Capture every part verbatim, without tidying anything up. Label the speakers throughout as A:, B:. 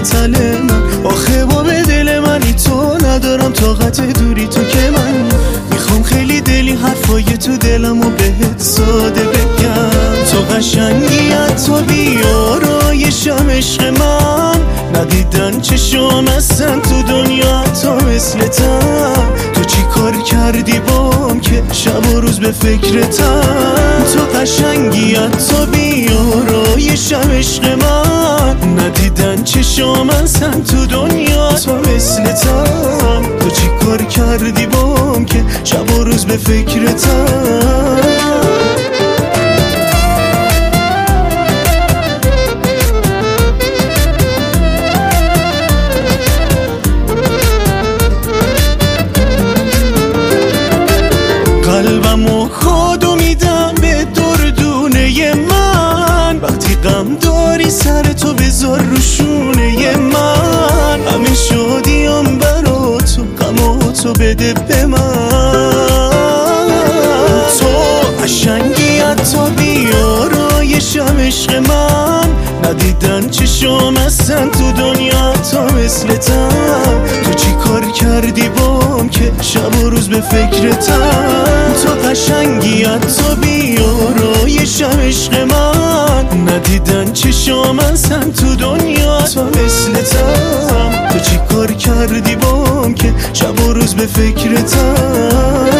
A: تل من. آخه با به دل منی تو ندارم طاقت دوری تو که من میخوام خیلی دلی حرفای تو دلمو بهت ساده بگم. تو قشنگیت تو بیارایشم عشق من، ندیدن چشم هستن تو دنیا تا مثلتم. تو چی کار کردی بام که شب و روز به فکرتم. تو قشنگیت تو بیارایشم عشق من، ندیدن چشم هستن تو دنیا تا مثلتم. تو چی کار کردی بام که شب و روز به فکرتم. قلبمو خودو میدم به دردونه من، وقتی غم داری سر تو بذار رو شونه من. همه شادیام برا تو غمو تو بده به من. تو قشنگیت تو بیارایشم عشق من، ندیدن چشم هستن تو دنیا تا مثلتم. تو چی کار کردی بام که شب و روز به فکرتم. تو قشنگیت تو بیارایشم عشق من، ندیدن چشم هستن تو دنیا تا مثلتم. تو چی کار کردی بام که شب و روز به فکرتم.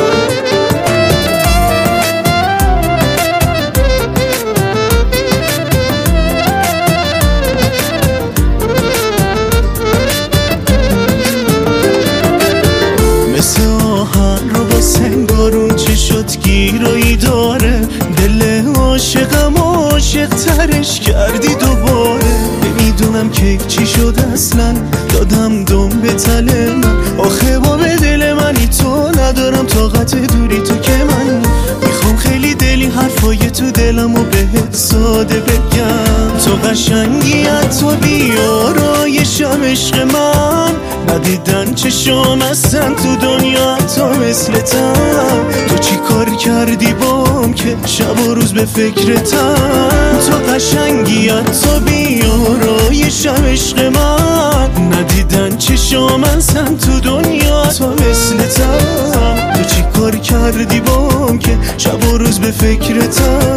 A: سنگارون چه شد گیرایی داره، دل عاشقم عاشق ترش کردی دوباره. نمیدونم که چی شد اصلا دادم دم به تل من. آخه با به دل منی تو ندارم طاقت دوری تو که من میخوام خیلی دلی حرفای تو دلمو بهت ساده بگم. تو قشنگیت تو بیارایشم عشق من، ندیدن چشم هستن تو دنیا تا مثلتم. تو چی کار کردی بام که شب و روز به فکرتم. تو قشنگیت تو بیارایشم عشق من، ندیدن چشم هستن تو دنیا تا مثلتم. تو چی کار کردی بام که شب و روز به فکرتم.